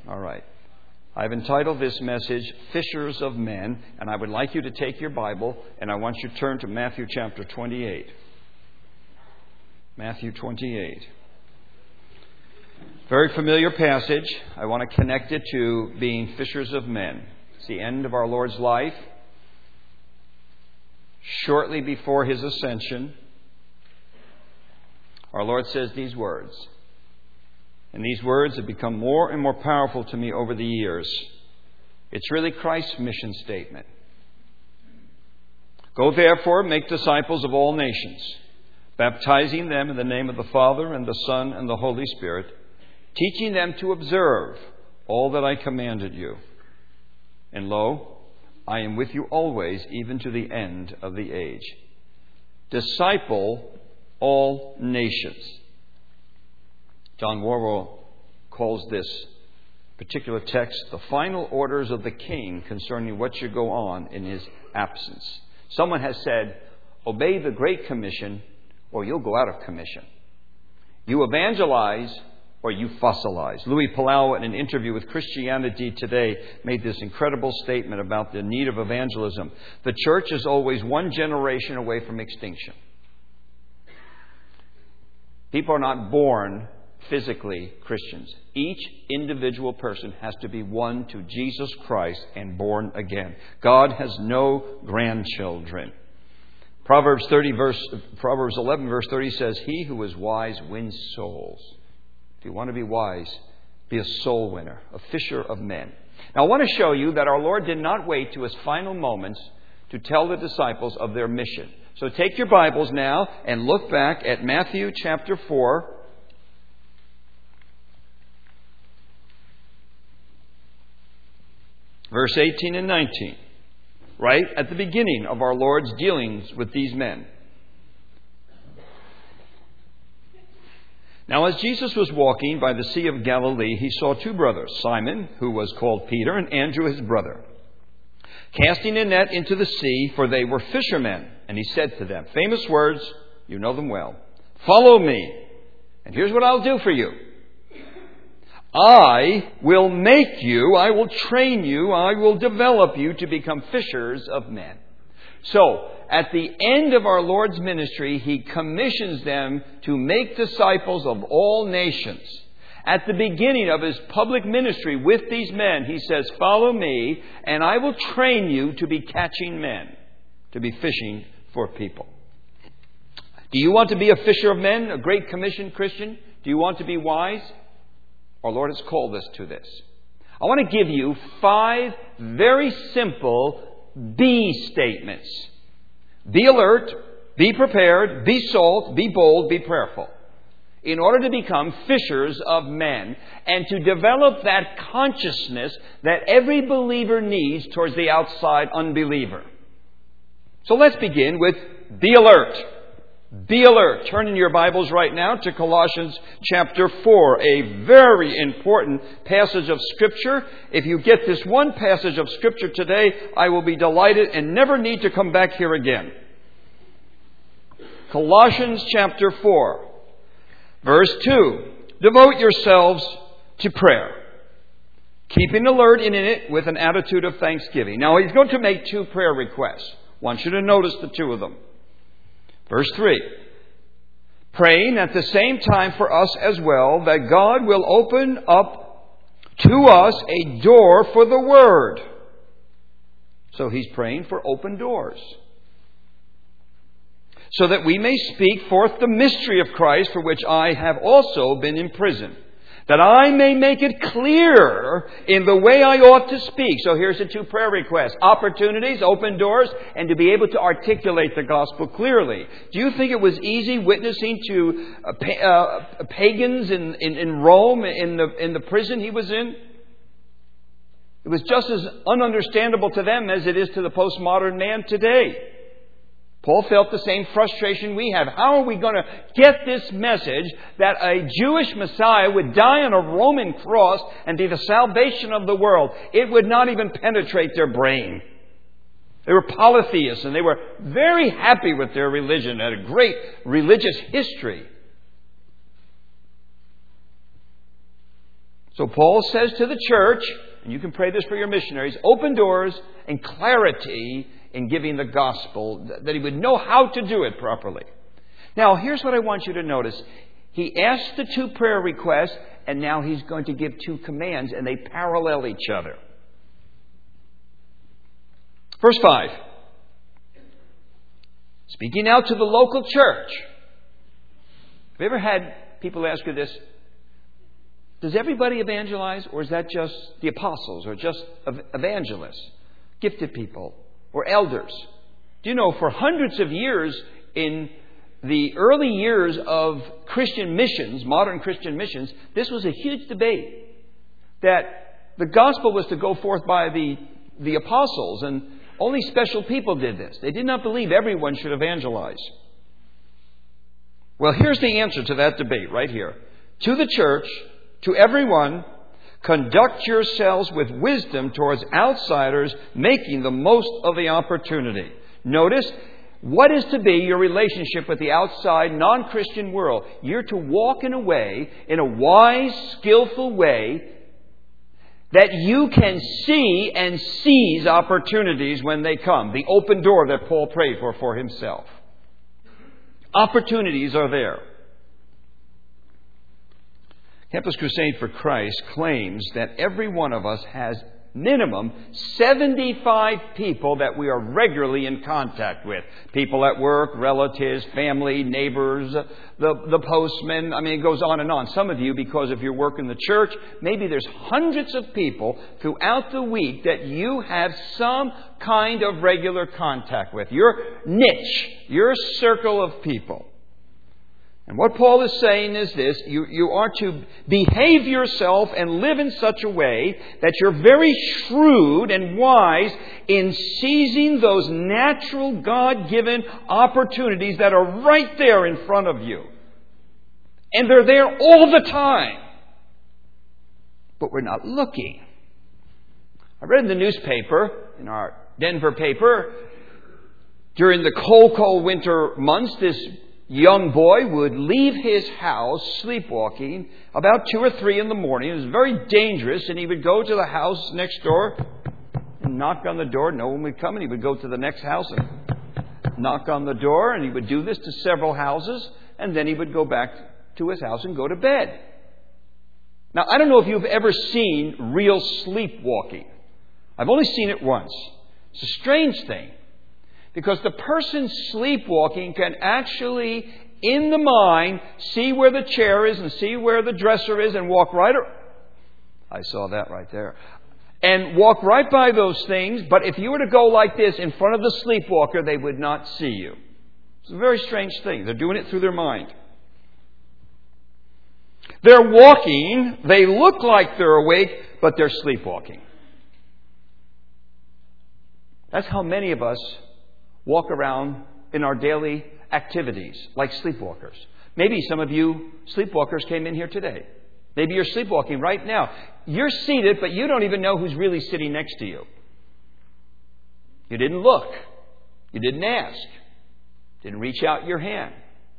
All right. I've entitled this message, Fishers of Men, and I would like you to take your Bible, and I want you to turn to Matthew chapter 28. Matthew 28. Very familiar passage. I want to connect it to being fishers of men. It's the end of our Lord's life. Shortly before His ascension, our Lord says these words. And these words have become more and more powerful to me over the years. It's really Christ's mission statement. Go therefore, make disciples of all nations, baptizing them in the name of the Father and the Son and the Holy Spirit, teaching them to observe all that I commanded you. And lo, I am with you always, even to the end of the age. Disciple all nations. John Warwell calls this particular text the final orders of the King concerning what should go on in His absence. Someone has said, obey the Great Commission or you'll go out of commission. You evangelize or you fossilize. Louis Palau, in an interview with Christianity Today, made this incredible statement about the need of evangelism. The church is always one generation away from extinction. People are not born physically Christians. Each individual person has to be won to Jesus Christ and born again. God has no grandchildren. Proverbs 11 verse 30 says, he who is wise wins souls. If you want to be wise, be a soul winner, a fisher of men. Now I want to show you that our Lord did not wait to His final moments to tell the disciples of their mission. So take your Bibles now and look back at Matthew chapter 4. Verse 18 and 19. Right at the beginning of our Lord's dealings with these men. Now as Jesus was walking by the Sea of Galilee, He saw two brothers, Simon, who was called Peter, and Andrew his brother, casting a net into the sea, for they were fishermen. And He said to them, famous words, you know them well, follow me, and here's what I'll do for you. I will make you, I will train you, I will develop you to become fishers of men. So, at the end of our Lord's ministry, He commissions them to make disciples of all nations. At the beginning of His public ministry with these men, He says, follow me, and I will train you to be catching men, to be fishing for people. Do you want to be a fisher of men, a Great Commission Christian? Do you want to be wise? Our Lord has called us to this. I want to give you 5 very simple be statements. Be alert, be prepared, be salt, be bold, be prayerful. In order to become fishers of men and to develop that consciousness that every believer needs towards the outside unbeliever. So let's begin with be alert. Be alert. Turn in your Bibles right now to Colossians chapter 4, a very important passage of Scripture. If you get this one passage of Scripture today, I will be delighted and never need to come back here again. Colossians chapter 4, verse 2. Devote yourselves to prayer, keeping alert in it with an attitude of thanksgiving. Now, he's going to make 2 prayer requests. I want you to notice the 2 of them. Verse 3, praying at the same time for us as well, that God will open up to us a door for the Word. So he's praying for open doors. So that we may speak forth the mystery of Christ, for which I have also been imprisoned, that I may make it clear in the way I ought to speak. So here's the 2 prayer requests. Opportunities, open doors, and to be able to articulate the gospel clearly. Do you think it was easy witnessing to pagans in Rome, in the prison he was in? It was just as ununderstandable to them as it is to the postmodern man today. Paul felt the same frustration we have. How are we going to get this message that a Jewish Messiah would die on a Roman cross and be the salvation of the world? It would not even penetrate their brain. They were polytheists and they were very happy with their religion, had a great religious history. So Paul says to the church, and you can pray this for your missionaries, open doors and clarity in giving the gospel, that he would know how to do it properly. Now, here's what I want you to notice. He asked the two prayer requests, and now he's going to give two commands, and they parallel each other. Verse 5. Speaking out to the local church. Have you ever had people ask you this? Does everybody evangelize, or is that just the apostles, or just evangelists, gifted people, or elders? Do you know, for hundreds of years, in the early years of Christian missions, modern Christian missions, this was a huge debate. That the gospel was to go forth by the apostles, and only special people did this. They did not believe everyone should evangelize. Well, here's the answer to that debate right here. To the church, to everyone, conduct yourselves with wisdom towards outsiders, making the most of the opportunity. Notice, what is to be your relationship with the outside non-Christian world? You're to walk in a way, in a wise, skillful way, that you can see and seize opportunities when they come. The open door that Paul prayed for himself. Opportunities are there. Campus Crusade for Christ claims that every one of us has minimum 75 people that we are regularly in contact with. People at work, relatives, family, neighbors, the postman. I mean, it goes on and on. Some of you, because of your work in the church, maybe there's hundreds of people throughout the week that you have some kind of regular contact with. Your niche, your circle of people. And what Paul is saying is this: you are to behave yourself and live in such a way that you're very shrewd and wise in seizing those natural God-given opportunities that are right there in front of you. And they're there all the time. But we're not looking. I read in the newspaper, in our Denver paper, during the cold winter months, this young boy would leave his house sleepwalking about 2 or 3 in the morning. It was very dangerous, and he would go to the house next door and knock on the door. No one would come, and he would go to the next house and knock on the door, and he would do this to several houses, and then he would go back to his house and go to bed. Now, I don't know if you've ever seen real sleepwalking. I've only seen it once. It's a strange thing. Because the person sleepwalking can actually, in the mind, see where the chair is and see where the dresser is and walk right... I saw that right there. And walk right by those things. But if you were to go like this in front of the sleepwalker, they would not see you. It's a very strange thing. They're doing it through their mind. They're walking. They look like they're awake, but they're sleepwalking. That's how many of us walk around in our daily activities like sleepwalkers. Maybe some of you sleepwalkers came in here today. Maybe you're sleepwalking right now. You're seated, but you don't even know who's really sitting next to you. You didn't look. You didn't ask. Didn't reach out your hand.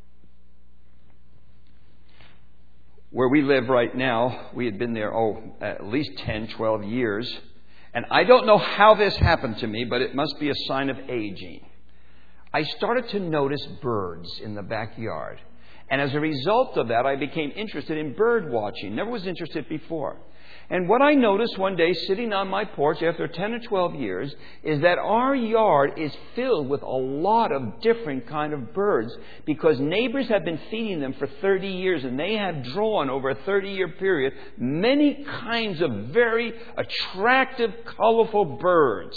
Where we live right now, we had been there, at least 10, 12 years. And I don't know how this happened to me, but it must be a sign of aging. I started to notice birds in the backyard. And as a result of that, I became interested in bird watching. Never was interested before. And what I noticed one day sitting on my porch after 10 or 12 years is that our yard is filled with a lot of different kind of birds because neighbors have been feeding them for 30 years and they have drawn over a 30-year period many kinds of very attractive, colorful birds.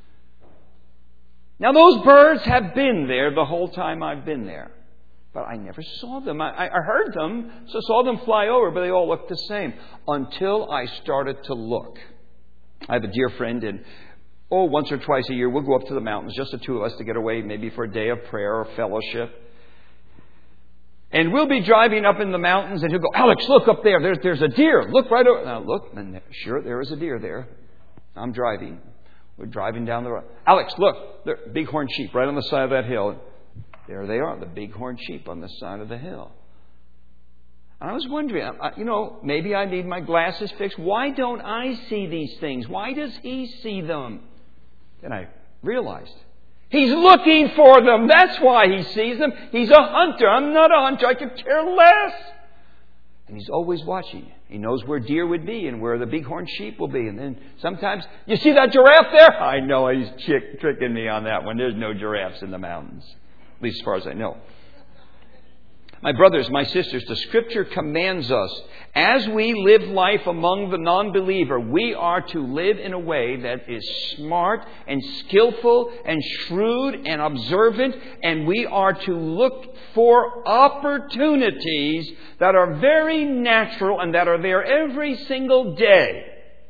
Now, those birds have been there the whole time I've been there. But I never saw them. I heard them, so saw them fly over, but they all looked the same. Until I started to look. I have a dear friend, and once or twice a year, we'll go up to the mountains, just the two of us, to get away, maybe for a day of prayer or fellowship. And we'll be driving up in the mountains, and he'll go, "Alex, look up there. There's a deer. Look right over." And I'll look, and sure, there is a deer there. I'm driving. We're driving down the road. "Alex, look, there are bighorn sheep right on the side of that hill." There they are, the bighorn sheep on the side of the hill. I was wondering, maybe I need my glasses fixed. Why don't I see these things? Why does he see them? Then I realized he's looking for them. That's why he sees them. He's a hunter. I'm not a hunter. I could care less. And he's always watching. He knows where deer would be and where the bighorn sheep will be. And then sometimes, you see that giraffe there? I know he's tricking me on that one. There's no giraffes in the mountains. At least as far as I know. My brothers, my sisters, the Scripture commands us, as we live life among the non-believer, we are to live in a way that is smart and skillful and shrewd and observant, and we are to look for opportunities that are very natural and that are there every single day.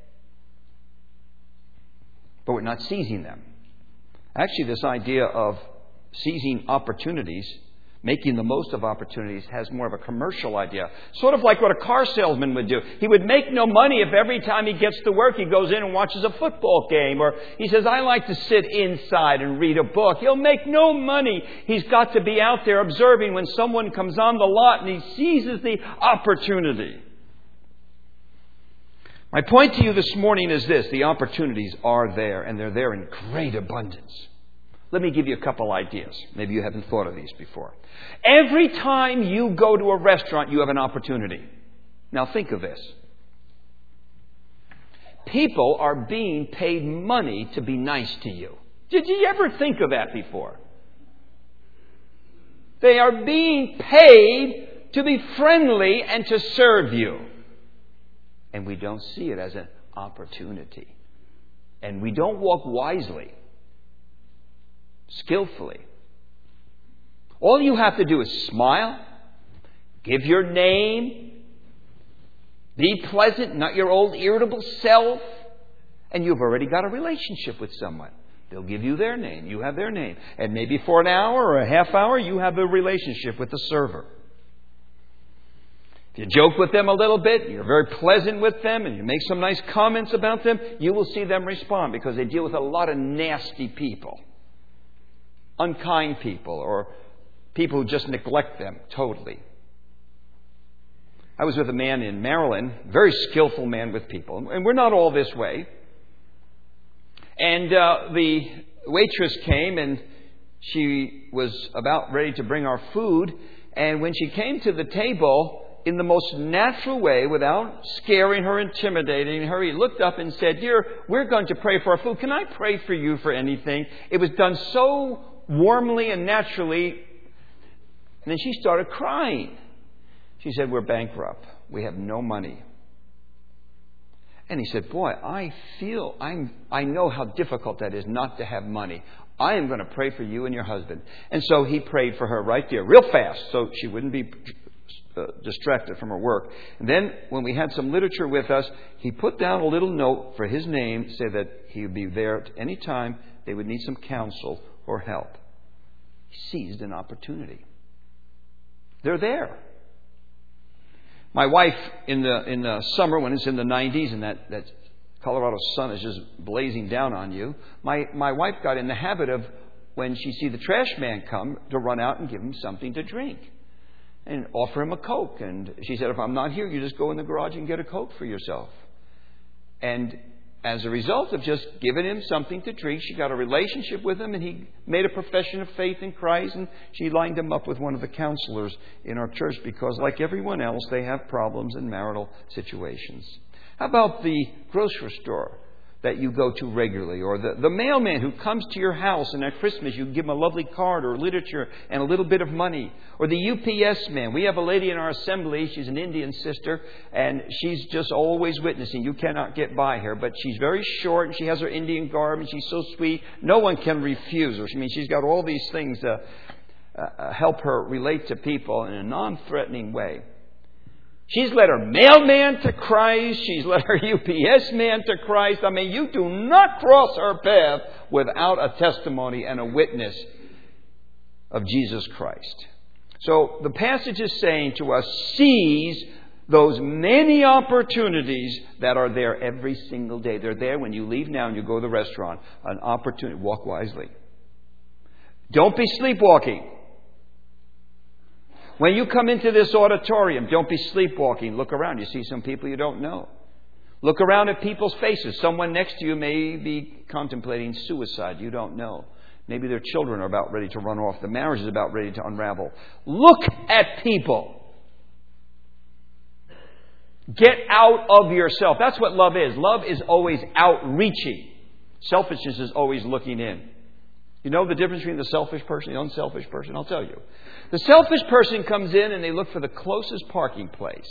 But we're not seizing them. Actually, this idea of seizing opportunities, making the most of opportunities, has more of a commercial idea. Sort of like what a car salesman would do. He would make no money if every time he gets to work he goes in and watches a football game. Or he says, I like to sit inside and read a book. He'll make no money. He's got to be out there observing when someone comes on the lot and he seizes the opportunity. My point to you this morning is this. The opportunities are there, and they're there in great abundance. Let me give you a couple ideas. Maybe you haven't thought of these before. Every time you go to a restaurant, you have an opportunity. Now think of this. People are being paid money to be nice to you. Did you ever think of that before? They are being paid to be friendly and to serve you. And we don't see it as an opportunity. And we don't walk wisely, skillfully. All you have to do is smile, give your name, be pleasant, not your old irritable self, and you've already got a relationship with someone. They'll give you their name, you have their name, and maybe for an hour or a half hour you have a relationship with the server. If you joke with them a little bit, you're very pleasant with them, and you make some nice comments about them, you will see them respond, because they deal with a lot of nasty people. Unkind people, or people who just neglect them totally. I was with a man in Maryland, very skillful man with people, and we're not all this way. And the waitress came, and she was about ready to bring our food, and when she came to the table, in the most natural way, without scaring her, intimidating her, he looked up and said, "Dear, we're going to pray for our food. Can I pray for you for anything?" It was done so warmly and naturally. And then she started crying. She said, "We're bankrupt. We have no money." And he said, "Boy, I know how difficult that is not to have money. I am going to pray for you and your husband." And so he prayed for her right there, real fast, so she wouldn't be distracted from her work. And then when we had some literature with us, he put down a little note for his name, said that he would be there at any time they would need some counsel or help. He seized an opportunity. They're there. My wife, in the summer when it's in the 90s and that Colorado sun is just blazing down on you, my wife got in the habit of, when she see the trash man come, to run out and give him something to drink and offer him a Coke. And she said, "If I'm not here, you just go in the garage and get a Coke for yourself." And as a result of just giving him something to drink, she got a relationship with him, and he made a profession of faith in Christ, and she lined him up with one of the counselors in our church, because like everyone else, they have problems in marital situations. How about the grocery store that you go to regularly, or the mailman who comes to your house, and at Christmas you give him a lovely card or literature and a little bit of money, or the UPS man? We have a lady in our assembly, she's an Indian sister, and she's just always witnessing. You cannot get by her, but she's very short, and she has her Indian garb, and she's so sweet, no one can refuse her. I mean, she's got all these things to help her relate to people in a non-threatening way. She's led her mailman to Christ. She's led her UPS man to Christ. I mean, you do not cross her path without a testimony and a witness of Jesus Christ. So the passage is saying to us, seize those many opportunities that are there every single day. They're there when you leave now and you go to the restaurant. An opportunity. Walk wisely. Don't be sleepwalking. When you come into this auditorium, don't be sleepwalking. Look around. You see some people you don't know. Look around at people's faces. Someone next to you may be contemplating suicide. You don't know. Maybe their children are about ready to run off. The marriage is about ready to unravel. Look at people. Get out of yourself. That's what love is. Love is always outreaching. Selfishness is always looking in. You know the difference between the selfish person and the unselfish person? I'll tell you. The selfish person comes in and they look for the closest parking place.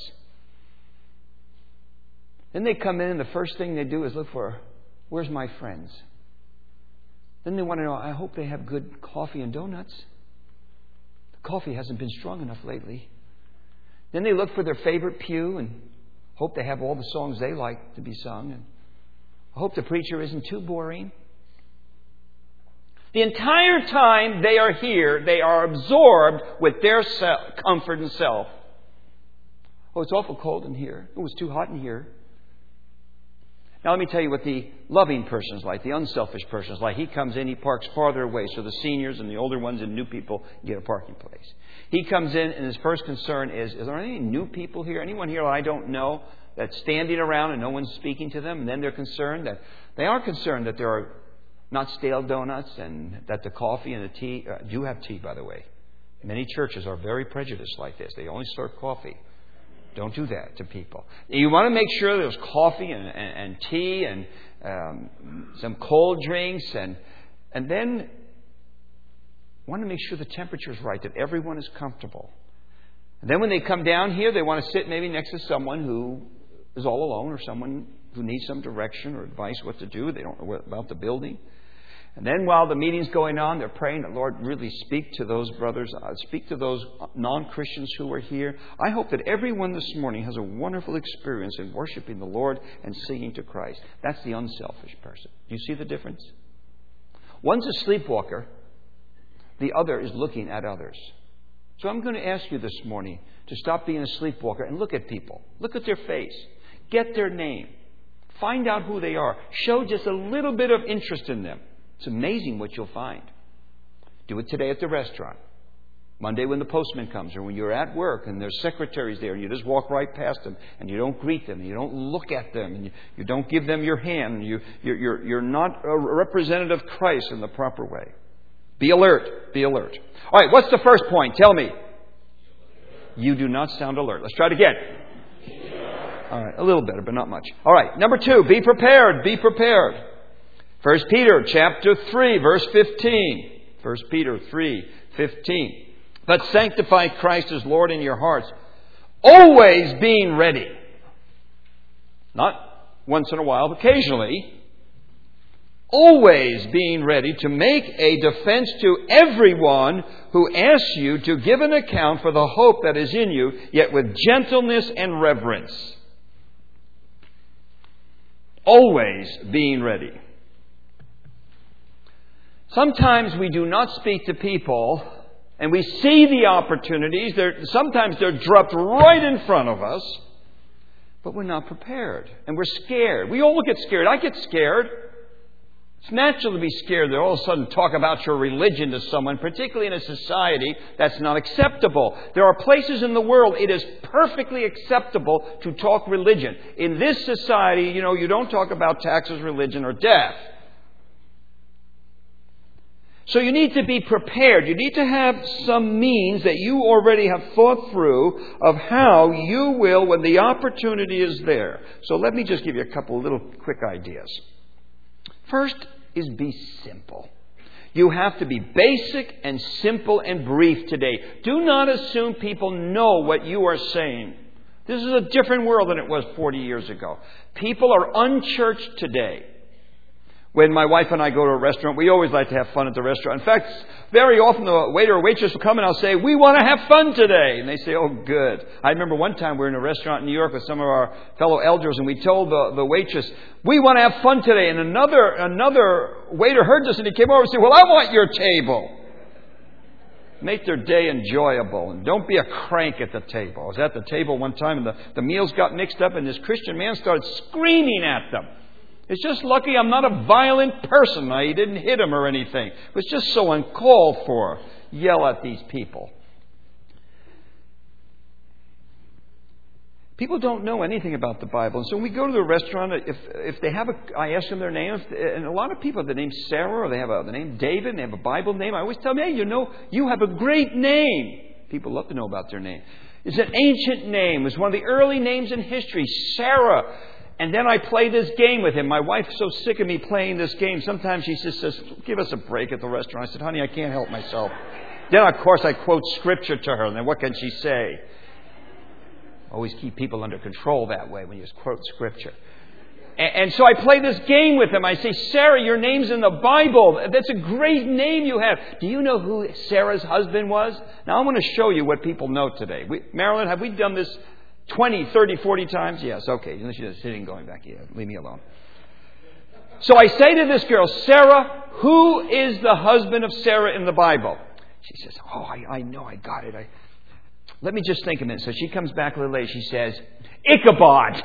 Then they come in and the first thing they do is look for, where's my friends? Then they want to know, I hope they have good coffee and donuts. The coffee hasn't been strong enough lately. Then they look for their favorite pew and hope they have all the songs they like to be sung. And I hope the preacher isn't too boring. The entire time they are here, they are absorbed with their comfort and self. Oh, it's awful cold in here. Oh, it's too hot in here. Now let me tell you what the loving person is like, the unselfish person is like. He comes in, he parks farther away so the seniors and the older ones and new people get a parking place. He comes in and his first concern is there any new people here? Anyone here I don't know that's standing around and no one's speaking to them? And then they are concerned that there are not stale donuts and that the coffee and the tea, you have tea by the way. Many churches are very prejudiced like this. They only serve coffee. Don't do that to people. You want to make sure there's coffee and tea and some cold drinks and then want to make sure the temperature is right, that everyone is comfortable. And then when they come down here, they want to sit maybe next to someone who is all alone or someone who needs some direction or advice what to do. They don't know about the building. And then while the meeting's going on, they're praying that, Lord, really speak to those brothers, speak to those non-Christians who are here. I hope that everyone this morning has a wonderful experience in worshiping the Lord and singing to Christ. That's the unselfish person. Do you see the difference? One's a sleepwalker. The other is looking at others. So I'm going to ask you this morning to stop being a sleepwalker and look at people. Look at their face. Get their name. Find out who they are. Show just a little bit of interest in them. It's amazing what you'll find. Do it today at the restaurant. Monday when the postman comes, or when you're at work and there's secretaries there and you just walk right past them and you don't greet them and you don't look at them and you don't give them your hand. And you're not a representative of Christ in the proper way. Be alert. Be alert. All right, what's the first point? Tell me. You do not sound alert. Let's try it again. All right, a little better, but not much. All right, number 2, be prepared. Be prepared. 1 Peter chapter 3, verse 15. 1 Peter 3, 15. But sanctify Christ as Lord in your hearts, always being ready. Not once in a while, but occasionally. Always being ready to make a defense to everyone who asks you to give an account for the hope that is in you, yet with gentleness and reverence. Always being ready. Sometimes we do not speak to people and we see the opportunities. Sometimes they're dropped right in front of us, but we're not prepared and we're scared. We all get scared. I get scared. It's natural to be scared that all of a sudden talk about your religion to someone, particularly in a society that's not acceptable. There are places in the world it is perfectly acceptable to talk religion. In this society, you don't talk about taxes, religion, or death. So you need to be prepared. You need to have some means that you already have thought through of how you will when the opportunity is there. So let me just give you a couple of little quick ideas. First is be simple. You have to be basic and simple and brief today. Do not assume people know what you are saying. This is a different world than it was 40 years ago. People are unchurched today. When my wife and I go to a restaurant, we always like to have fun at the restaurant. In fact, very often the waiter or waitress will come and I'll say, we want to have fun today. And they say, oh, good. I remember one time we were in a restaurant in New York with some of our fellow elders and we told the waitress, we want to have fun today. And another waiter heard this and he came over and said, well, I want your table. Make their day enjoyable and don't be a crank at the table. I was at the table one time and the meals got mixed up and this Christian man started screaming at them. It's just lucky I'm not a violent person. I didn't hit him or anything. It was just so uncalled for. Yell at these people. People don't know anything about the Bible. And so when we go to the restaurant, if they have I ask them their name, and a lot of people have the name Sarah, or they have the name David, and they have a Bible name. I always tell them, hey, you have a great name. People love to know about their name. It's an ancient name. It's one of the early names in history, Sarah. And then I play this game with him. My wife's so sick of me playing this game. Sometimes she just says, give us a break at the restaurant. I said, honey, I can't help myself. Then, of course, I quote Scripture to her. And then what can she say? Always keep people under control that way when you just quote Scripture. And so I play this game with him. I say, Sarah, your name's in the Bible. That's a great name you have. Do you know who Sarah's husband was? Now, I want to show you what people know today. Marilyn, have we done this 20, 30, 40 times? Yes, okay. She's just sitting going back here. Leave me alone. So I say to this girl, Sarah, who is the husband of Sarah in the Bible? She says, oh, I know, I got it. Let me just think a minute. So she comes back a little later. She says, Ichabod.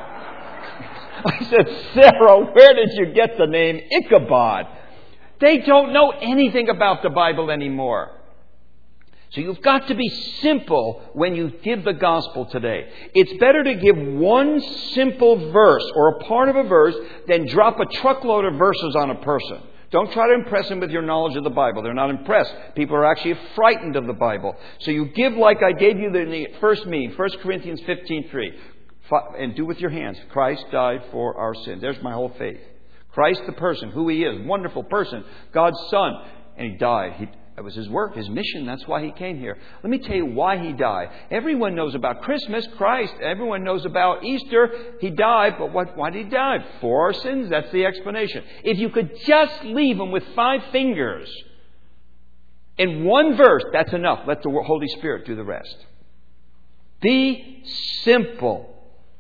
I said, Sarah, where did you get the name Ichabod? They don't know anything about the Bible anymore. So you've got to be simple when you give the gospel today. It's better to give one simple verse or a part of a verse than drop a truckload of verses on a person. Don't try to impress them with your knowledge of the Bible. They're not impressed. People are actually frightened of the Bible. So you give like I gave you the first meeting, 1 Corinthians 15:3. And do with your hands. Christ died for our sins. There's my whole faith. Christ the person, who He is, wonderful person, God's Son. And He died. That was His work, His mission. That's why He came here. Let me tell you why He died. Everyone knows about Christmas, Christ. Everyone knows about Easter. He died. But why did He die? For our sins. That's the explanation. If you could just leave Him with 5 fingers in one verse, that's enough. Let the Holy Spirit do the rest. Be simple.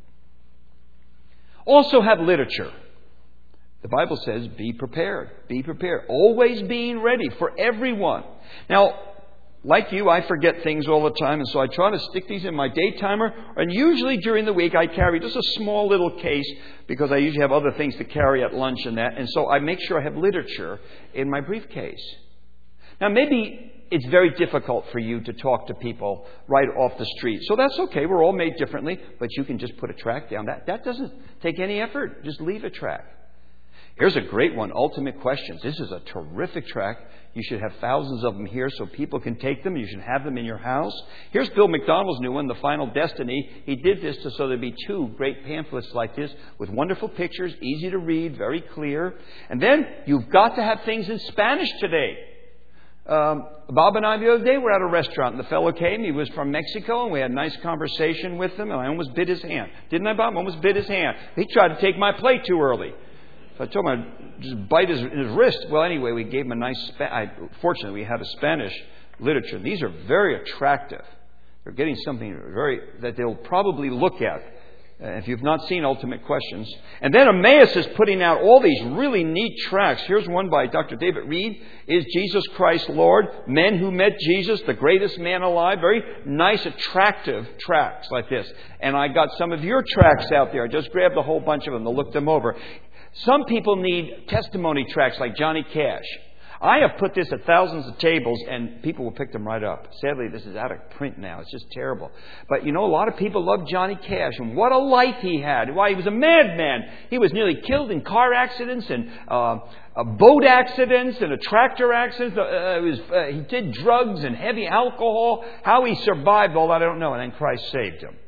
Also have literature. The Bible says, be prepared. Be prepared. Always being ready for everyone. Now, like you, I forget things all the time, and so I try to stick these in my day timer. And usually during the week, I carry just a small little case because I usually have other things to carry at lunch and that. And so I make sure I have literature in my briefcase. Now, maybe it's very difficult for you to talk to people right off the street. So that's okay. We're all made differently. But you can just put a tract down. That doesn't take any effort. Just leave a tract. Here's a great one. Ultimate Questions. This is a terrific tract. You should have thousands of them here so people can take them. You should have them in your house. Here's Bill McDonald's new one, The Final Destiny. He did this so there'd be 2 great pamphlets like this with wonderful pictures, easy to read, very clear. And then you've got to have things in Spanish today. Bob and I the other day were at a restaurant and the fellow came. He was from Mexico and we had a nice conversation with him and I almost bit his hand. Didn't I, Bob? I almost bit his hand. He tried to take my plate too early. So I told him I'd just bite his wrist. Well, anyway, we gave him a nice... Fortunately, we had a Spanish literature. These are very attractive. They're getting something that they'll probably look at if you've not seen Ultimate Questions. And then Emmaus is putting out all these really neat tracts. Here's one by Dr. David Reed. Is Jesus Christ Lord? Men Who Met Jesus, the Greatest Man Alive. Very nice, attractive tracts like this. And I got some of your tracts out there. I just grabbed a whole bunch of them to look them over. Some people need testimony tracts like Johnny Cash. I have put this at thousands of tables and people will pick them right up. Sadly, this is out of print now. It's just terrible. But a lot of people love Johnny Cash and what a life he had. Why, he was a madman. He was nearly killed in car accidents and boat accidents and a tractor accident. He did drugs and heavy alcohol. How he survived all that, I don't know. And then Christ saved him.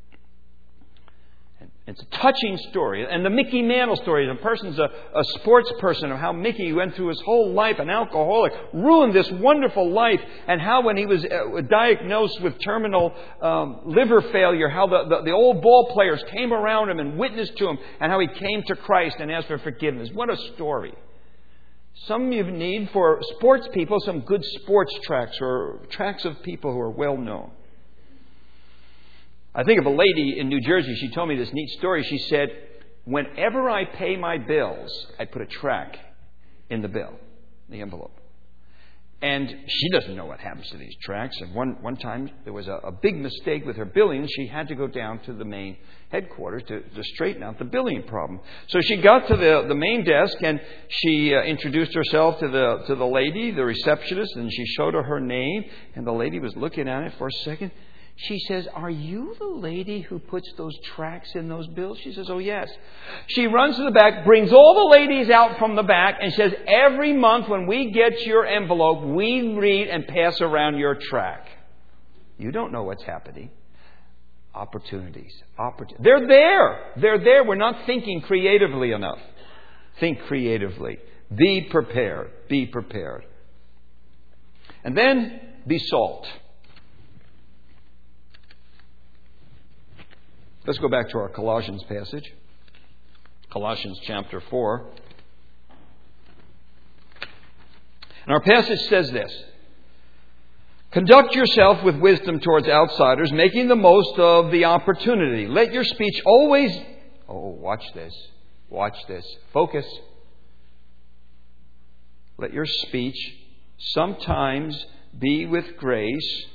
It's a touching story. And the Mickey Mantle story. The person's a sports person, of how Mickey went through his whole life, an alcoholic, ruined this wonderful life, and how when he was diagnosed with terminal liver failure, how the old ball players came around him and witnessed to him, and how he came to Christ and asked for forgiveness. What a story. Some of you need, for sports people, some good sports tracts or tracts of people who are well known. I think of a lady in New Jersey. She told me this neat story. She said, whenever I pay my bills, I put a tract in the bill, the envelope. And she doesn't know what happens to these tracts. And one time there was a big mistake with her billing. She had to go down to the main headquarters to straighten out the billing problem. So she got to the main desk and she introduced herself to the lady, the receptionist, and she showed her name. And the lady was looking at it for a second. She says, "Are you the lady who puts those tracts in those bills?" She says, "Oh, yes." She runs to the back, brings all the ladies out from the back, and says, "Every month when we get your envelope, we read and pass around your tract." You don't know what's happening. Opportunities. They're there. They're there. We're not thinking creatively enough. Think creatively. Be prepared. Be prepared. And then be salt. Let's go back to our Colossians passage. Colossians chapter 4. And our passage says this: "Conduct yourself with wisdom towards outsiders, making the most of the opportunity. Let your speech always..." Oh, watch this. Watch this. Focus. "Let your speech sometimes be with grace."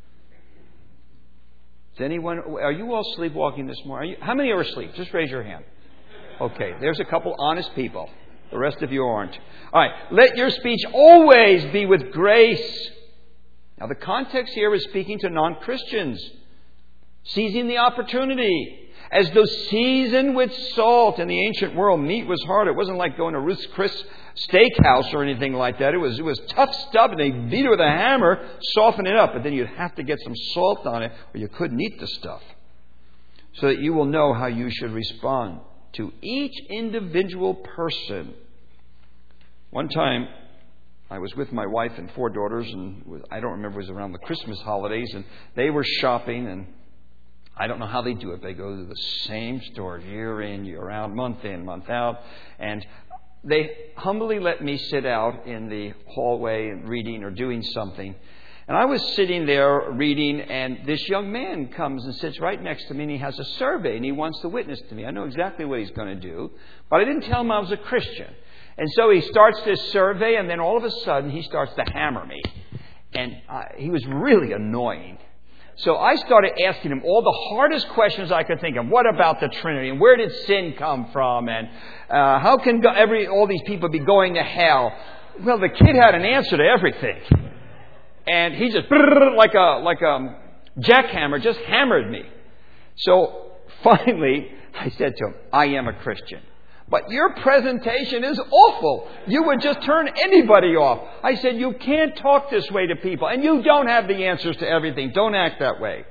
Is anyone... Are you all sleepwalking this morning? How many are asleep? Just raise your hand. Okay, there's a couple honest people. The rest of you aren't. All right. "Let your speech always be with grace." Now, the context here is speaking to non-Christians. Seizing the opportunity. As though seasoned with salt. In the ancient world, meat was hard. It wasn't like going to Ruth's Chris Steakhouse or anything like that. It was tough stuff, and they beat it with a hammer, soften it up. But then you'd have to get some salt on it, or you couldn't eat the stuff. So that you will know how you should respond to each individual person. One time, I was with my wife and 4 daughters, and I don't remember, it was around the Christmas holidays, and they were shopping, and I don't know how they do it. They go to the same store year in, year out, month in, month out, and they humbly let me sit out in the hallway and reading or doing something. And I was sitting there reading, and this young man comes and sits right next to me, and he has a survey, and he wants to witness to me. I know exactly what he's going to do, but I didn't tell him I was a Christian. And so he starts this survey, and then all of a sudden he starts to hammer me. And he was really annoying. So I started asking him all the hardest questions I could think of. What about the Trinity? And where did sin come from? And how can all these people be going to hell? Well, the kid had an answer to everything. And he just, like a jackhammer, just hammered me. So finally, I said to him, "I am a Christian. But your presentation is awful. You would just turn anybody off." I said, "You can't talk this way to people. And you don't have the answers to everything. Don't act that way."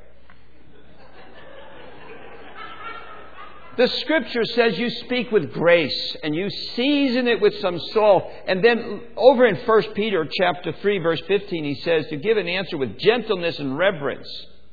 The Scripture says you speak with grace and you season it with some salt. And then over in 1 Peter chapter 3, verse 15, he says to give an answer with gentleness and reverence.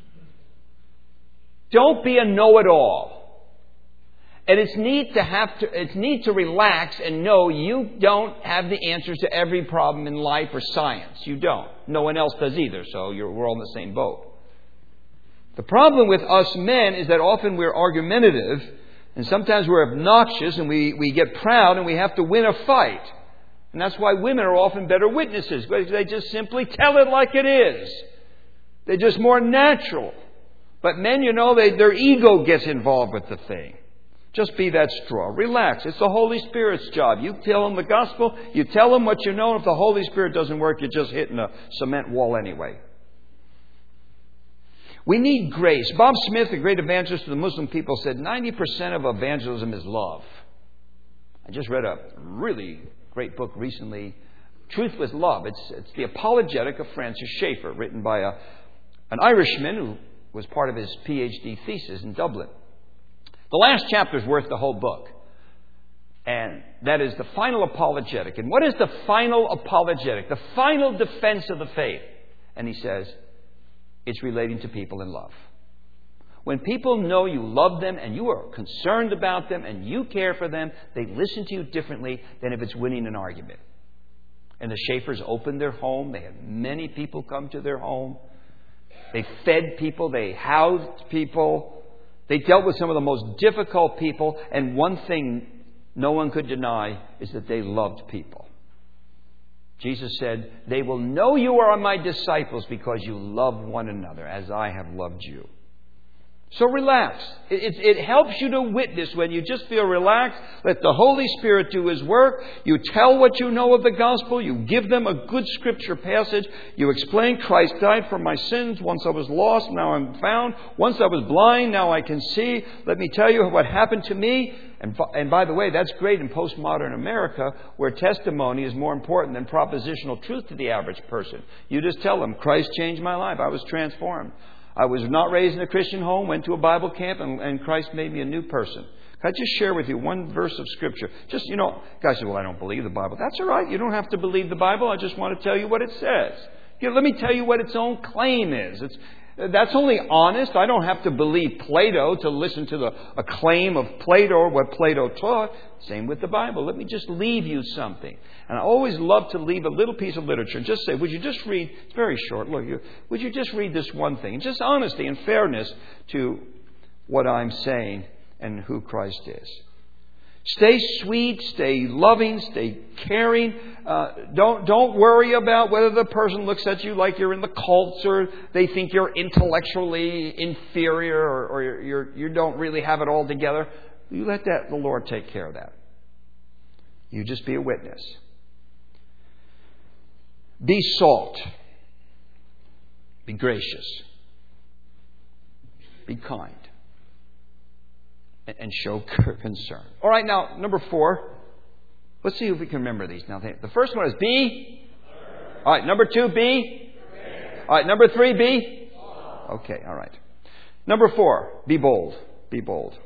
Don't be a know-it-all. And it's neat to relax and know you don't have the answers to every problem in life or science. You don't. No one else does either, so we're all in the same boat. The problem with us men is that often we're argumentative, and sometimes we're obnoxious, and we get proud, and we have to win a fight. And that's why women are often better witnesses, because they just simply tell it like it is. They're just more natural. But men, their ego gets involved with the thing. Just be that straw. Relax. It's the Holy Spirit's job. You tell them the gospel. You tell them what you know. If the Holy Spirit doesn't work, you're just hitting a cement wall anyway. We need grace. Bob Smith, a great evangelist to the Muslim people, said 90% of evangelism is love. I just read a really great book recently, Truth with Love. It's the apologetic of Francis Schaeffer, written by an Irishman who was part of his PhD thesis in Dublin. The last chapter is worth the whole book. And that is the final apologetic. And what is the final apologetic? The final defense of the faith. And he says, it's relating to people in love. When people know you love them and you are concerned about them and you care for them, they listen to you differently than if it's winning an argument. And the Schaeffers opened their home. They had many people come to their home. They fed people. They housed people. They dealt with some of the most difficult people, and one thing no one could deny is that they loved people. Jesus said, "They will know you are my disciples because you love one another as I have loved you." So relax. It helps you to witness when you just feel relaxed. Let the Holy Spirit do His work. You tell what you know of the gospel. You give them a good scripture passage. You explain Christ died for my sins. Once I was lost, now I'm found. Once I was blind, now I can see. Let me tell you what happened to me. And by the way, that's great in postmodern America, where testimony is more important than propositional truth to the average person. You just tell them, Christ changed my life. I was transformed. I was not raised in a Christian home, went to a Bible camp, and Christ made me a new person. Can I just share with you one verse of Scripture? Just, guys say, well, I don't believe the Bible. That's all right. You don't have to believe the Bible. I just want to tell you what it says. Let me tell you what its own claim is. That's only honest. I don't have to believe Plato to listen to a claim of Plato or what Plato taught. Same with the Bible. Let me just leave you something. And I always love to leave a little piece of literature. Just say, would you just read, it's very short, would you just read this one thing? And just honesty and fairness to what I'm saying and who Christ is. Stay sweet, stay loving, stay caring. Don't worry about whether the person looks at you like you're in the cults or they think you're intellectually inferior or you don't really have it all together. You let the Lord take care of that. You just be a witness. Be salt. Be gracious. Be kind. And show concern. All right, now, number 4. Let's see if we can remember these. Now, the first one is be. All right, number 2, be. All right, number 3, be. Okay, all right. Number 4, be bold. Be bold.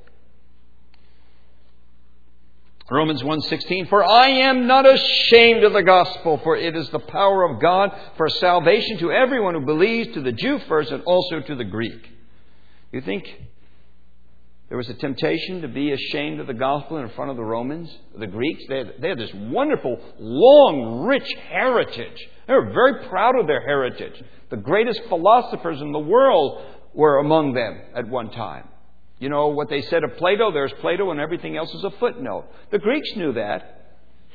Romans 1:16, for I am not ashamed of the gospel, for it is the power of God for salvation to everyone who believes, to the Jew first and also to the Greek. You think there was a temptation to be ashamed of the gospel in front of the Romans, the Greeks? They had this wonderful, long, rich heritage. They were very proud of their heritage. The greatest philosophers in the world were among them at one time. You know what they said of Plato? There's Plato and everything else is a footnote. The Greeks knew that.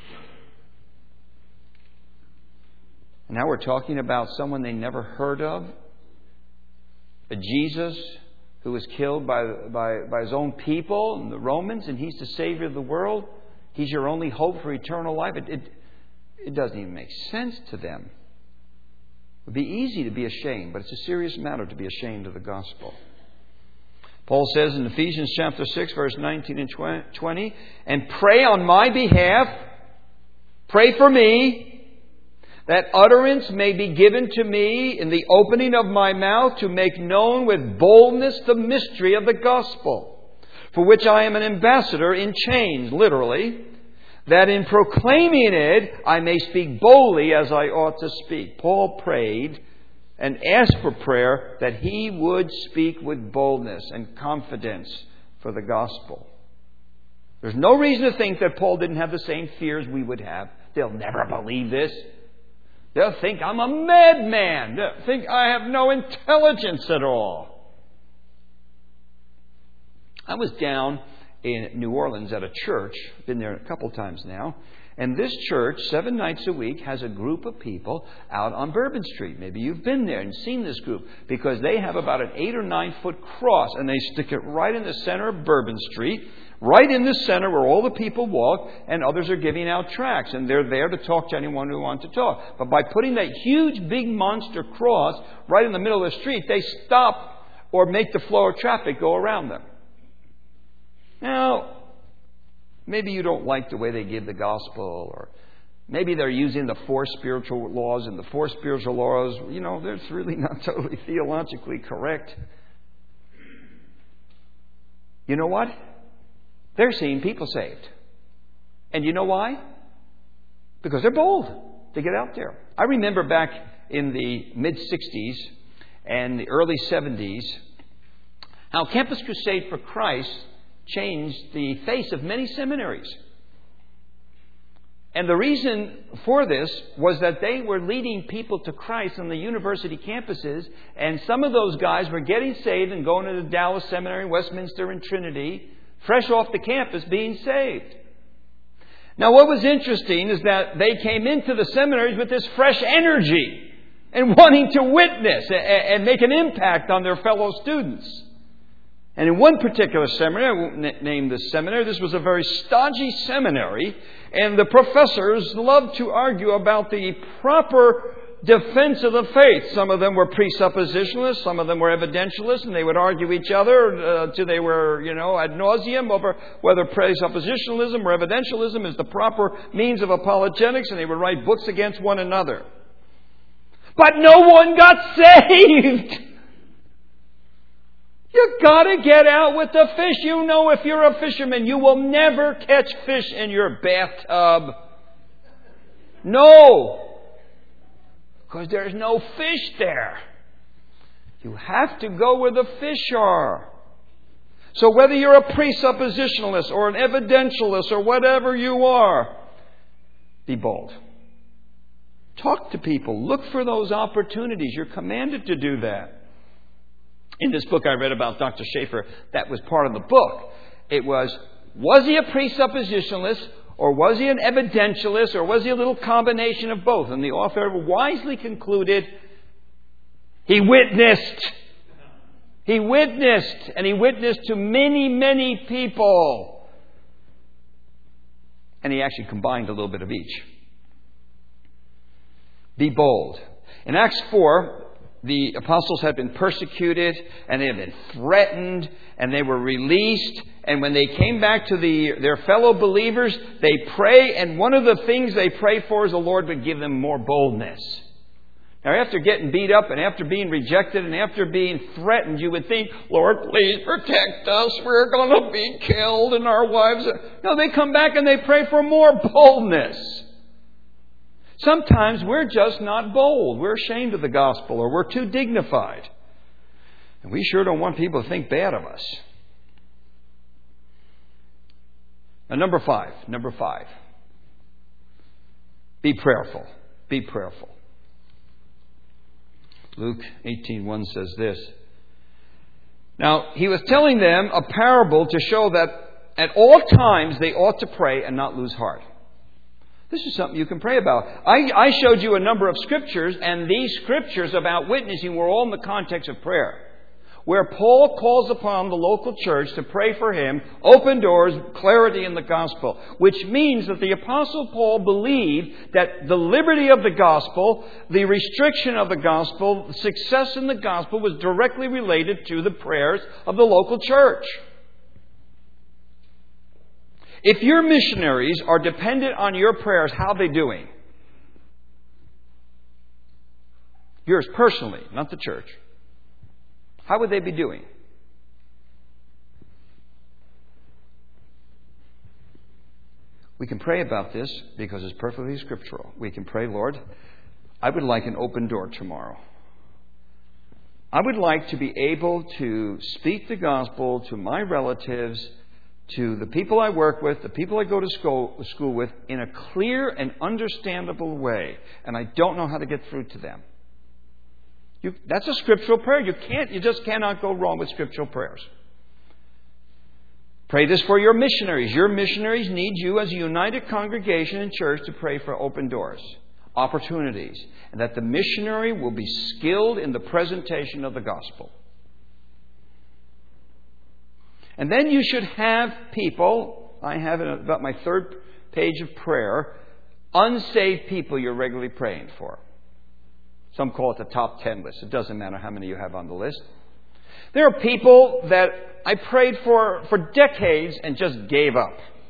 And now we're talking about someone they never heard of. A Jesus who was killed by his own people and the Romans, and He's the Savior of the world. He's your only hope for eternal life. It doesn't even make sense to them. It would be easy to be ashamed, but it's a serious matter to be ashamed of the gospel. Paul says in Ephesians chapter 6, verse 19 and 20, and pray on my behalf, pray for me, that utterance may be given to me in the opening of my mouth to make known with boldness the mystery of the gospel, for which I am an ambassador in chains, literally, that in proclaiming it I may speak boldly as I ought to speak. Paul prayed and asked for prayer that he would speak with boldness and confidence for the gospel. There's no reason to think that Paul didn't have the same fears we would have. They'll never believe this. They'll think I'm a madman. They'll think I have no intelligence at all. I was down in New Orleans at a church. Been there a couple times now. And this church, 7 nights a week, has a group of people out on Bourbon Street. Maybe you've been there and seen this group, because they have about an 8 or 9 foot cross, and they stick it right in the center of Bourbon Street, right in the center where all the people walk, and others are giving out tracts, and they're there to talk to anyone who wants to talk. But by putting that huge, big monster cross right in the middle of the street, they stop or make the flow of traffic go around them. Now, maybe you don't like the way they give the gospel, or maybe they're using the 4 spiritual laws, and the 4 spiritual laws, they're really not totally theologically correct. You know what? They're seeing people saved. And you know why? Because they're bold to get out there. I remember back in the mid-60s and the early 70s how Campus Crusade for Christ changed the face of many seminaries. And the reason for this was that they were leading people to Christ on the university campuses, and some of those guys were getting saved and going to the Dallas Seminary, Westminster, and Trinity, fresh off the campus being saved. Now, what was interesting is that they came into the seminaries with this fresh energy and wanting to witness and make an impact on their fellow students. And in one particular seminary, I won't name this seminary, this was a very stodgy seminary, and the professors loved to argue about the proper defense of the faith. Some of them were presuppositionalists, some of them were evidentialists, and they would argue each other till they were, ad nauseum over whether presuppositionalism or evidentialism is the proper means of apologetics, and they would write books against one another. But no one got saved! You gotta get out with the fish. If you're a fisherman, you will never catch fish in your bathtub. No! Because there's no fish there. You have to go where the fish are. So whether you're a presuppositionalist or an evidentialist or whatever you are, be bold. Talk to people. Look for those opportunities. You're commanded to do that. In this book I read about Dr. Schaefer, that was part of the book. It was he a presuppositionalist, or was he an evidentialist, or was he a little combination of both? And the author wisely concluded he witnessed. He witnessed, and he witnessed to many, many people. And he actually combined a little bit of each. Be bold. In Acts 4, the apostles had been persecuted and they had been threatened and they were released. And when they came back to their fellow believers, they pray. And one of the things they pray for is the Lord would give them more boldness. Now, after getting beat up and after being rejected and after being threatened, you would think, Lord, please protect us. We're going to be killed and our wives. No, they come back and they pray for more boldness. Sometimes we're just not bold. We're ashamed of the gospel or we're too dignified. And we sure don't want people to think bad of us. Now, number five. Be prayerful. Be prayerful. Luke 18:1 says this. Now, he was telling them a parable to show that at all times they ought to pray and not lose heart. This is something you can pray about. I showed you a number of scriptures, and these scriptures about witnessing were all in the context of prayer. Where Paul calls upon the local church to pray for him, open doors, clarity in the gospel. Which means that the Apostle Paul believed that the liberty of the gospel, the restriction of the gospel, success in the gospel was directly related to the prayers of the local church. If your missionaries are dependent on your prayers, how are they doing? Yours personally, not the church. How would they be doing? We can pray about this because it's perfectly scriptural. We can pray, Lord, I would like an open door tomorrow. I would like to be able to speak the gospel to my relatives, to the people I work with, the people I go to school with, in a clear and understandable way. And I don't know how to get through to them. That's a scriptural prayer. You just cannot go wrong with scriptural prayers. Pray this for your missionaries. Your missionaries need you as a united congregation and church to pray for open doors, opportunities, and that the missionary will be skilled in the presentation of the gospel. And then you should have people, I have about my third page of prayer, unsaved people you're regularly praying for. Some call it the top 10 list. It doesn't matter how many you have on the list. There are people that I prayed for decades and just gave up.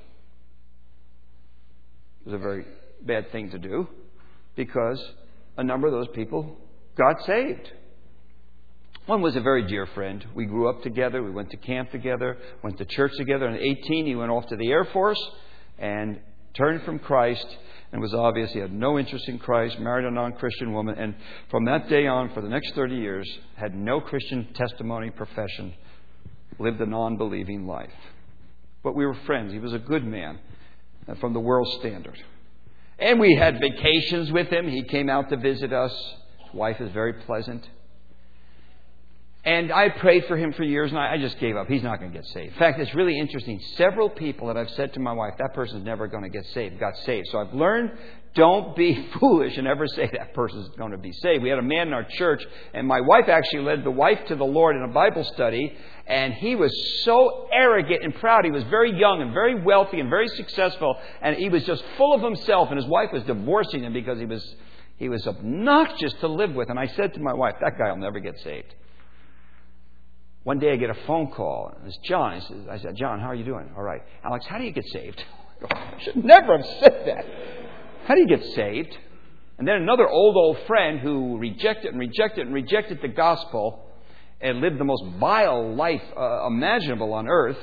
It was a very bad thing to do because a number of those people got saved. One was a very dear friend. We grew up together. We went to camp together, went to church together. At 18, he went off to the Air Force and turned from Christ. And it was obvious he had no interest in Christ, married a non-Christian woman. And from that day on, for the next 30 years, had no Christian testimony, profession, lived a non-believing life. But we were friends. He was a good man from the world standard. And we had vacations with him. He came out to visit us. His wife is very pleasant. And I prayed for him for years, and I just gave up. He's not going to get saved. In fact, it's really interesting. Several people that I've said to my wife, that person's never going to get saved, got saved. So I've learned, don't be foolish and ever say that person's going to be saved. We had a man in our church, and my wife actually led the wife to the Lord in a Bible study, and he was so arrogant and proud. He was very young and very wealthy and very successful, and he was just full of himself, and his wife was divorcing him because he was obnoxious to live with. And I said to my wife, that guy will never get saved. One day I get a phone call. It's John. I said, John, how are you doing? All right. Alex, how do you get saved? I should never have said that. How do you get saved? And then another old friend who rejected the gospel and lived the most vile life imaginable on earth,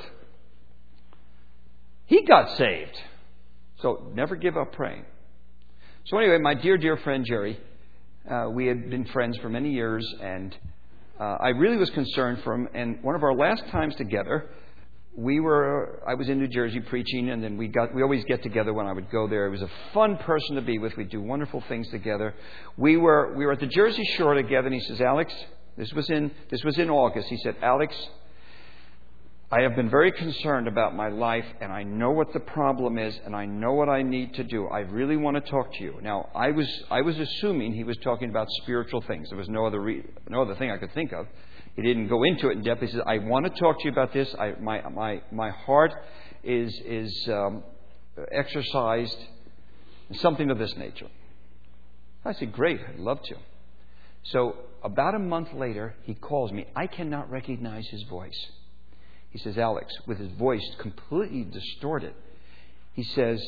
he got saved. So never give up praying. So anyway, my dear friend Jerry, we had been friends for many years, and I really was concerned for him. And one of our last times together, I was in New Jersey preaching, and then we always get together when I would go there. He was a fun person to be with. We'd do wonderful things together. We were at the Jersey Shore together, and he says, Alex, this was in August. He said, Alex, I have been very concerned about my life, and I know what the problem is, and I know what I need to do. I really want to talk to you. Now, I was assuming he was talking about spiritual things. There was no other thing I could think of. He didn't go into it in depth. He said, I want to talk to you about this. My heart is exercised in something of this nature. I said, great, I'd love to. So about a month later, he calls me. I cannot recognize his voice. He says, Alex, with his voice completely distorted, he says,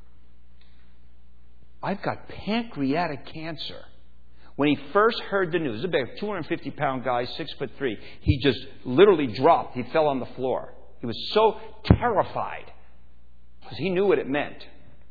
I've got pancreatic cancer. When he first heard the news, about a 250-pound guy, 6'3", he just literally dropped. He fell on the floor. He was so terrified because he knew what it meant.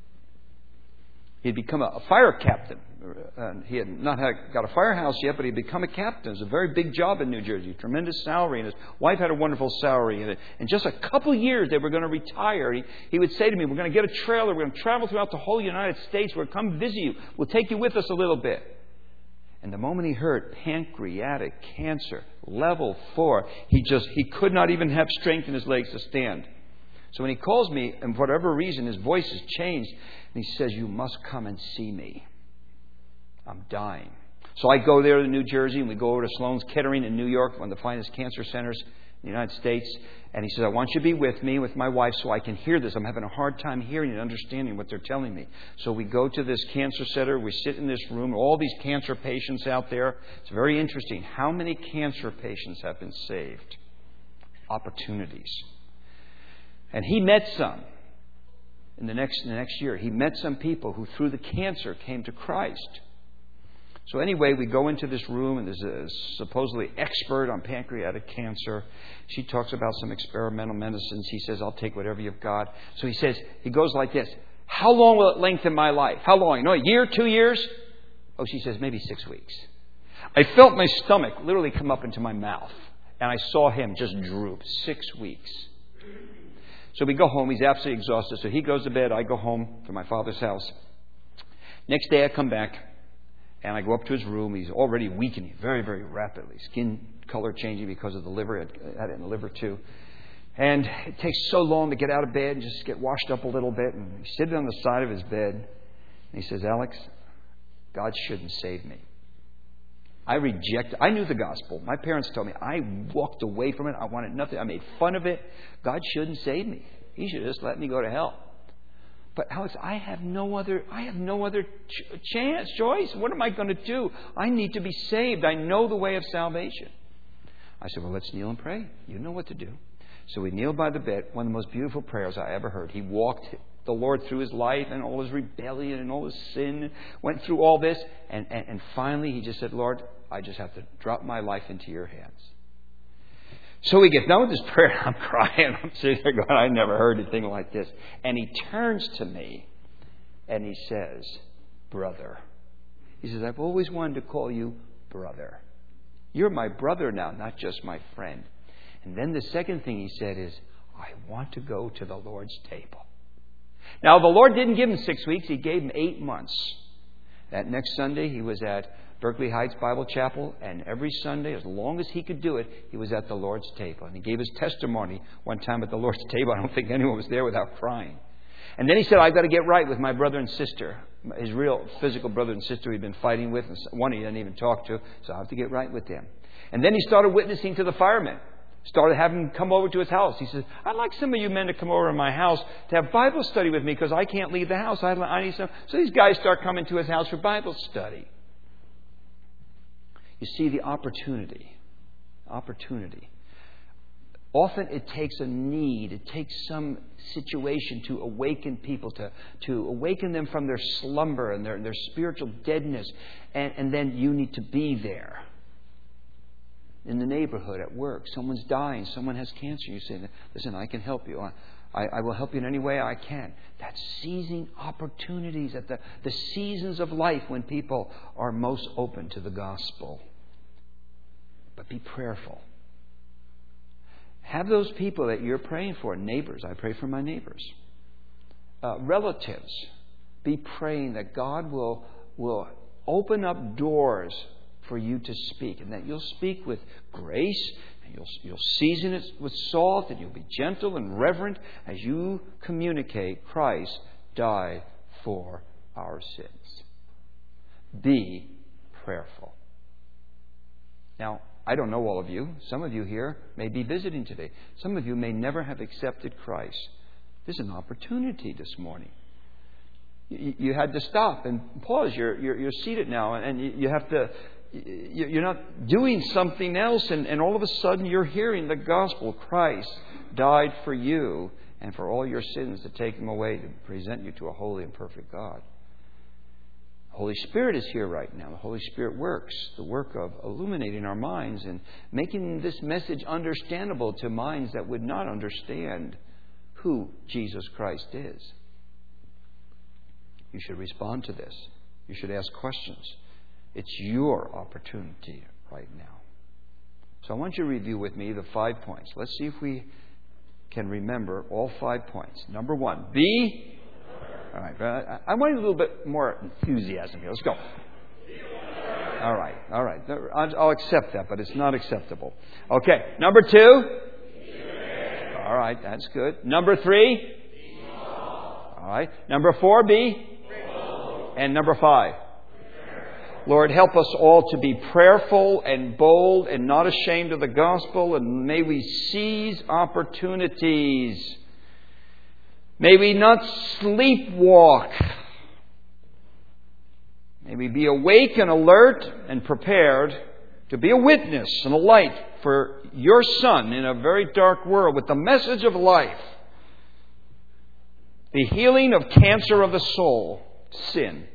He'd become a fire captain. He had not got a firehouse yet, but he'd become a captain. It was a very big job in New Jersey, tremendous salary, and his wife had a wonderful salary. And in just a couple of years, they were going to retire. He would say to me, we're going to get a trailer. We're going to travel throughout the whole United States. We're going to come visit you. We'll take you with us a little bit. And the moment he heard pancreatic cancer, level 4, he could not even have strength in his legs to stand. So when he calls me, and for whatever reason, his voice has changed, and he says, you must come and see me. I'm dying. So I go there to New Jersey, and we go over to Sloan's Kettering in New York, one of the finest cancer centers in the United States. And he says, I want you to be with me, with my wife, so I can hear this. I'm having a hard time hearing and understanding what they're telling me. So we go to this cancer center. We sit in this room. All these cancer patients out there. It's very interesting. How many cancer patients have been saved? Opportunities. And he met some. In the next year, he met some people who, through the cancer, came to Christ. So anyway, we go into this room, and there's a supposedly expert on pancreatic cancer. She talks about some experimental medicines. He says, I'll take whatever you've got. So he goes like this. How long will it lengthen my life? How long? A year, 2 years? Oh, she says, maybe 6 weeks. I felt my stomach literally come up into my mouth, and I saw him just droop. 6 weeks. So we go home. He's absolutely exhausted. So he goes to bed. I go home to my father's house. Next day I come back, and I go up to his room. He's already weakening very, very rapidly. Skin color changing because of the liver. I had it in the liver too. And it takes so long to get out of bed and just get washed up a little bit. And he's sitting on the side of his bed. And he says, Alex, God shouldn't save me. I knew the gospel. My parents told me. I walked away from it. I wanted nothing. I made fun of it. God shouldn't save me. He should just let me go to hell. But Alex, I have no other choice. What am I going to do? I need to be saved. I know the way of salvation. I said, well, let's kneel and pray. You know what to do. So we kneeled by the bed. One of the most beautiful prayers I ever heard. He walked the Lord through his life and all his rebellion and all his sin. Went through all this. And finally, he just said, Lord, I just have to drop my life into your hands. So he gets done with this prayer. I'm crying. I'm sitting there going, I never heard anything like this. And he turns to me and he says, brother. He says, I've always wanted to call you brother. You're my brother now, not just my friend. And then the second thing he said is, I want to go to the Lord's table. Now, the Lord didn't give him 6 weeks. He gave him 8 months. That next Sunday, he was at Berkeley Heights Bible Chapel, and every Sunday, as long as he could do it, he was at the Lord's table. And he gave his testimony one time at the Lord's table. I don't think anyone was there without crying. And then he said, I've got to get right with my brother and sister. His real physical brother and sister he'd been fighting with, and one he didn't even talk to, so I have to get right with them. And then he started witnessing to the firemen. Started having them come over to his house. He said, I'd like some of you men to come over to my house to have Bible study with me because I can't leave the house. I need some. So these guys start coming to his house for Bible study. You see the opportunity. Opportunity. Often it takes a need, it takes some situation to awaken people, to awaken them from their slumber and their spiritual deadness. And then you need to be there. In the neighborhood, at work, someone's dying, someone has cancer. You say, listen, I can help you. I will help you in any way I can. That's seizing opportunities at the seasons of life when people are most open to the gospel. But be prayerful. Have those people that you're praying for, neighbors. I pray for my neighbors. Relatives. Be praying that God will open up doors for you to speak, and that you'll speak with grace, and you'll season it with salt, and you'll be gentle and reverent as you communicate Christ died for our sins. Be prayerful. Now, I don't know all of you. Some of you here may be visiting today. Some of you may never have accepted Christ. There's an opportunity this morning. You had to stop and pause. You're seated now, and you have to. You're not doing something else, and all of a sudden you're hearing the gospel. Christ died for you and for all your sins to take them away, to present you to a holy and perfect God. The Holy Spirit is here right now. The Holy Spirit works the work of illuminating our minds and making this message understandable to minds that would not understand who Jesus Christ is. You should respond to this. You should ask questions. It's your opportunity right now. So I want you to review with me the 5 points. Let's see if we can remember all 5 points. Number 1, be. All right. I want a little bit more enthusiasm here. Let's go. All right. I'll accept that, but it's not acceptable. Okay. Number 2. All right. That's good. Number 3. All right. Number 4, be. And number 5. Lord, help us all to be prayerful and bold and not ashamed of the gospel, and may we seize opportunities. May we not sleepwalk. May we be awake and alert and prepared to be a witness and a light for your Son in a very dark world with the message of life. The healing of cancer of the soul, sin.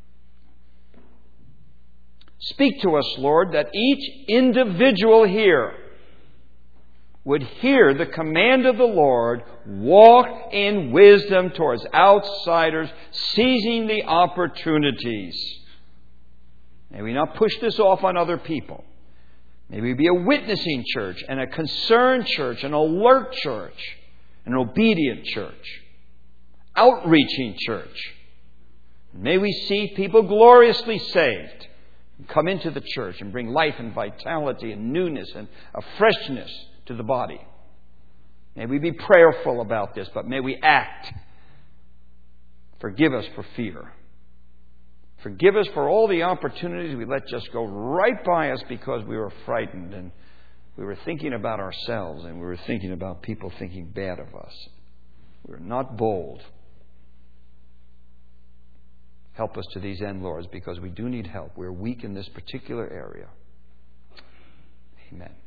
Speak to us, Lord, that each individual here would hear the command of the Lord, walk in wisdom towards outsiders, seizing the opportunities. May we not push this off on other people. May we be a witnessing church and a concerned church, an alert church, an obedient church, outreaching church. May we see people gloriously saved. Come into the church and bring life and vitality and newness and a freshness to the body. May we be prayerful about this, but may we act. Forgive us for fear. Forgive us for all the opportunities we let just go right by us because we were frightened and we were thinking about ourselves and we were thinking about people thinking bad of us. We were not bold. Help us to these end, Lord, because we do need help. We're weak in this particular area. Amen.